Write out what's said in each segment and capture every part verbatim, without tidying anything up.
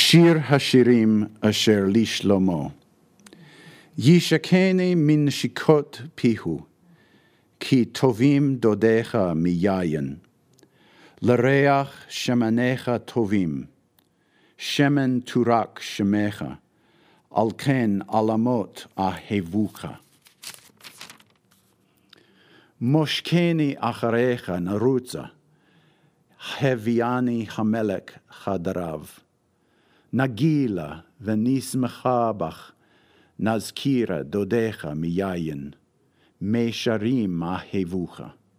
שיר השירים אשר לשלמה. ישקני מנשיקות פיהו, כי טובים דודיך מיין. לריח שמניך טובים, שמן תורק שמך, על כן עלמות אהבוך. מושכני אחריך נרוצה, הביאני המלך חדריו. נגילה ונשמחה בך, נזכירה דודיך מיין, מישרים אהבוך.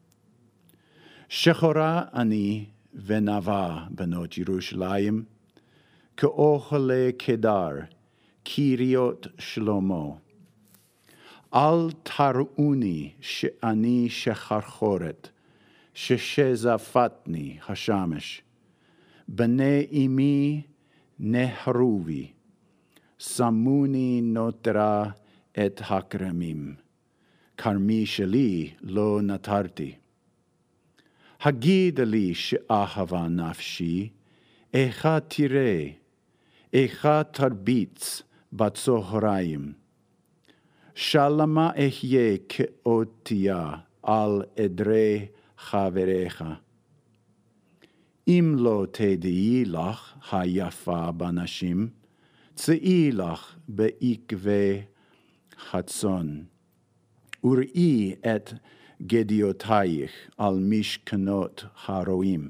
שחורה אני ונבה בנות ירושלים, כאוכלי קדר, קיריות שלמה. אל תראוני שאני שחרחורת, ששזפתני השמש. בני אמי נהרו בי, שמוני נותרה את הכרמים, כרמי שלי לא נטרתי. הגידה לי שאהבה נפשי, איכה תראה, איכה תרביץ בצהריים. שלמה אחיה כאותיה על עדרי חבריך. אם לא תדעי לך היפה בנשים, צאי לך בעקבי חצון, וראי את גדיותייך על משכנות הרועים.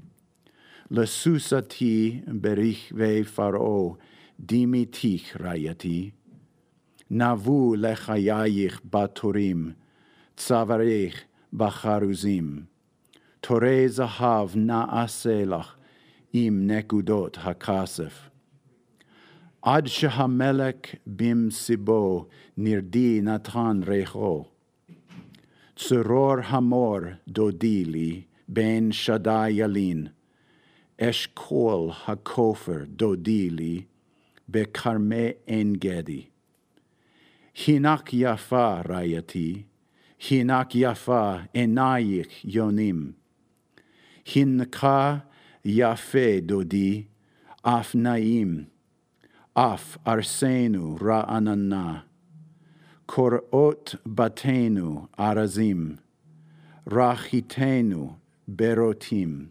לסוסתי ברכבי פרעה דימיתיך רעייתי, נבו לחייך בתורים, צווארך בחרוזים. תורי זהב נעשה לך עם נקודות הכסף. עד שהמלך במסיבו נרדי נתן ריחו. צרור המור דודי לי בין שדי ילין. אשכול הכופר דודי לי בכרמי עין גדי. הנך יפה רעייתי, הנך יפה עינייך יונים. הנך יפה דודי, אף נעים, אף ארסנו רעננה. קוראות בתינו ארזים, רחיתנו ברוטים.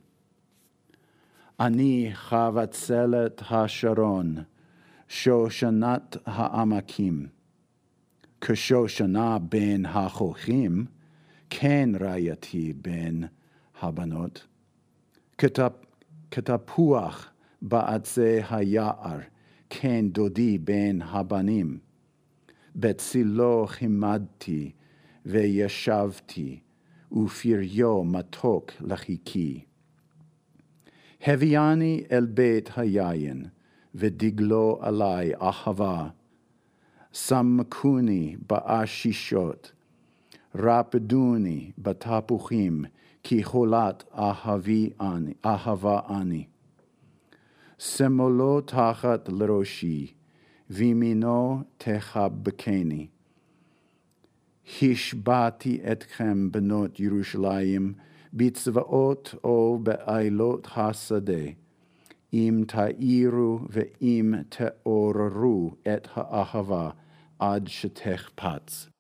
אני חבצלת השרון, שושנת העמקים. כשושנה בין החוכים, כן רעייתי בין הבנות. כתפוח בעצי היער, כן דודי בין הבנים. בצילו חימדתי וישבתי, ופריו מתוק לחיקי. הביאני אל בית היין, ודגלו עלי אהבה. סמכוני באשישות, רפדוני בתפוחים, כי חולת אהבי אני, אהבה אני. שמאלו תחת לראשי, וימינו תחבקני. השבעתי אתכם בנות ירושלים, בצבאות או בעילות השדה, אם תאירו ואם תעוררו את האהבה עד שתחפץ.